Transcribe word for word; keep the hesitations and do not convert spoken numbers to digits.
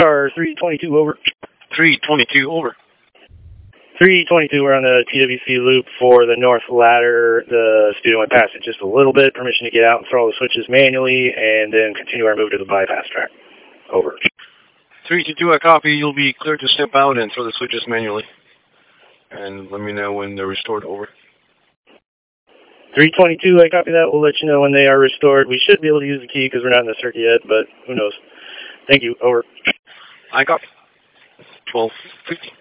car three twenty-two, over. three twenty-two, over. three twenty-two, we're on the T W C loop for the north ladder. The speed went past it just a little bit. Permission to get out and throw all the switches manually, and then continue our move to the bypass track. Over. three two two, I copy. You'll be cleared to step out and throw the switches manually. And let me know when they're restored. Over. three twenty-two, I copy that. We'll let you know when they are restored. We should be able to use the key because we're not in the circuit yet, but who knows. Thank you. Over. I copy. twelve fifty.